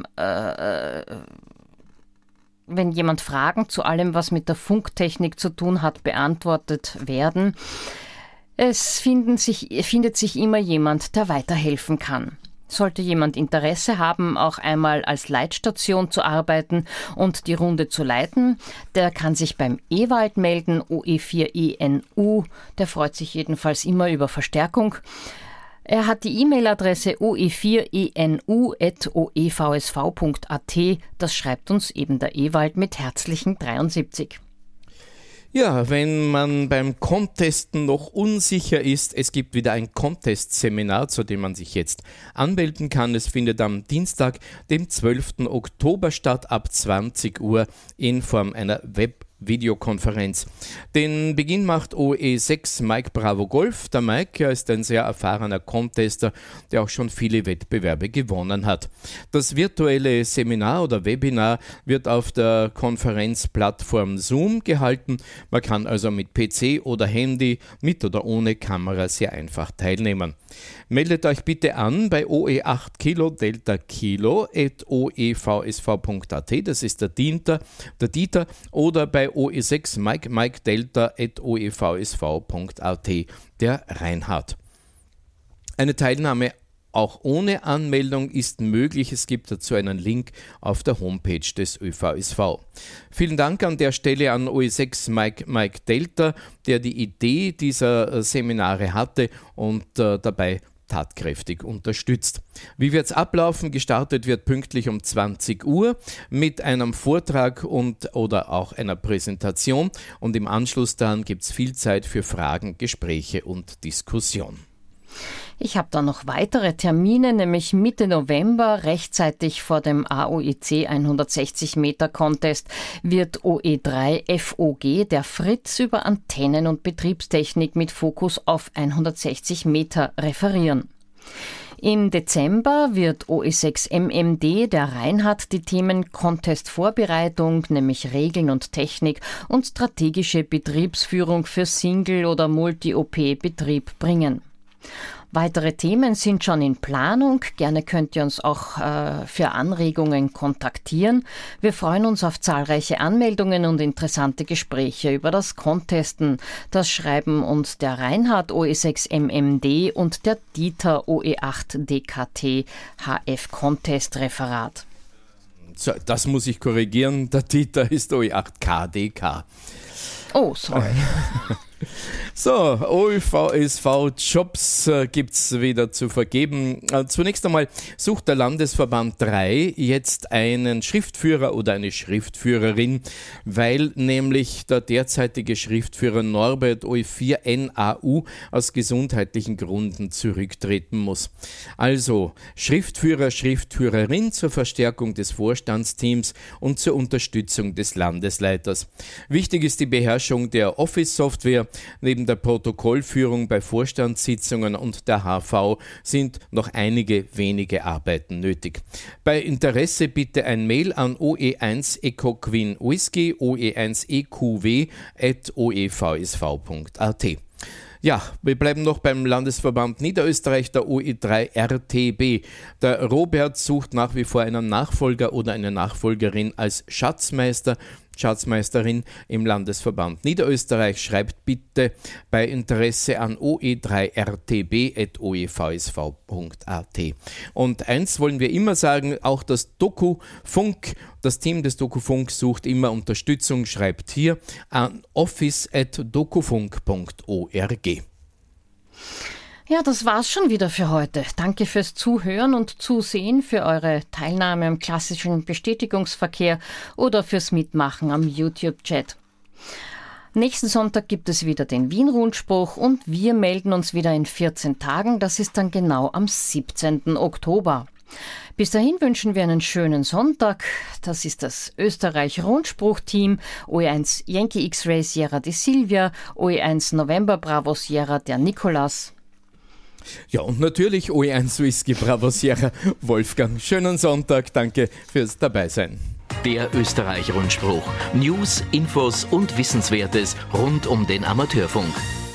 was mit der Funktechnik zu tun hat, beantwortet werden. Es findet sich immer jemand, der weiterhelfen kann. Sollte jemand Interesse haben, auch einmal als Leitstation zu arbeiten und die Runde zu leiten, der kann sich beim Ewald melden, OE4ENU. Der freut sich jedenfalls immer über Verstärkung. Er hat die E-Mail-Adresse oe4enu@oevsv.at. Das schreibt uns eben der Ewald mit herzlichen 73. Ja, wenn man beim Contesten noch unsicher ist, es gibt wieder ein Contest-Seminar, zu dem man sich jetzt anmelden kann. Es findet am Dienstag, dem 12. Oktober statt, ab 20 Uhr in Form einer Videokonferenz. Den Beginn macht OE6 Mike Bravo Golf. Der Mike ist ein sehr erfahrener Contester, der auch schon viele Wettbewerbe gewonnen hat. Das virtuelle Seminar oder Webinar wird auf der Konferenzplattform Zoom gehalten. Man kann also mit PC oder Handy, mit oder ohne Kamera sehr einfach teilnehmen. Meldet euch bitte an bei OE8 Kilo Delta Kilo @oevsv.at, das ist der Dieter, oder bei OE6 Mike Delta @oevsv.at, der Reinhard. Eine Teilnahme auch ohne Anmeldung ist möglich. Es gibt dazu einen Link auf der Homepage des ÖVSV. Vielen Dank an der Stelle an OE6 Mike Delta, der die Idee dieser Seminare hatte und dabei tatkräftig unterstützt. Wie wird es ablaufen? Gestartet wird pünktlich um 20 Uhr mit einem Vortrag oder auch einer Präsentation, und im Anschluss daran gibt es viel Zeit für Fragen, Gespräche und Diskussion. Ich habe da noch weitere Termine, nämlich Mitte November, rechtzeitig vor dem AOIC 160 Meter Contest, wird OE3 FOG, der Fritz, über Antennen und Betriebstechnik mit Fokus auf 160 Meter referieren. Im Dezember wird OE6 MMD, der Reinhard, die Themen Contest-Vorbereitung, nämlich Regeln und Technik, und strategische Betriebsführung für Single- oder Multi-OP-Betrieb bringen. Weitere Themen sind schon in Planung. Gerne könnt ihr uns auch für Anregungen kontaktieren. Wir freuen uns auf zahlreiche Anmeldungen und interessante Gespräche über das Contesten. Das schreiben uns der Reinhard OE6MMD und der Dieter OE8DKT HF Contest Referat. So, das muss ich korrigieren. Der Dieter ist OE8KDK. Oh, sorry. So, OEVSV-Jobs gibt es wieder zu vergeben. Zunächst einmal sucht der Landesverband 3 jetzt einen Schriftführer oder eine Schriftführerin, weil nämlich der derzeitige Schriftführer Norbert OE4NAU aus gesundheitlichen Gründen zurücktreten muss. Also Schriftführer, Schriftführerin zur Verstärkung des Vorstandsteams und zur Unterstützung des Landesleiters. Wichtig ist die Beherrschung der Office-Software. Neben der Protokollführung bei Vorstandssitzungen und der HV sind noch einige wenige Arbeiten nötig. Bei Interesse bitte ein Mail an oe1ecoquin-whisky oe1eqw@oevsv.at. Ja, wir bleiben noch beim Landesverband Niederösterreich, der OE3RTB. Der Robert sucht nach wie vor einen Nachfolger oder eine Nachfolgerin als Schatzmeisterin im Landesverband Niederösterreich. Schreibt bitte bei Interesse an oe3rtb@oevsv.at. Und eins wollen wir immer sagen, auch das Team des Dokufunk sucht immer Unterstützung. Schreibt hier an office@dokufunk.org. Ja, das war's schon wieder für heute. Danke fürs Zuhören und Zusehen, für eure Teilnahme am klassischen Bestätigungsverkehr oder fürs Mitmachen am YouTube-Chat. Nächsten Sonntag gibt es wieder den Wien-Rundspruch und wir melden uns wieder in 14 Tagen. Das ist dann genau am 17. Oktober. Bis dahin wünschen wir einen schönen Sonntag. Das ist das Österreich-Rundspruch-Team, OE1 Yankee X-Ray Sierra die Silvia, OE1 November Bravo Sierra der Nikolas. Ja, und natürlich OE1 Whisky Bravo Sierra Wolfgang. Schönen Sonntag, danke fürs Dabeisein. Der Österreich-Rundspruch. News, Infos und Wissenswertes rund um den Amateurfunk.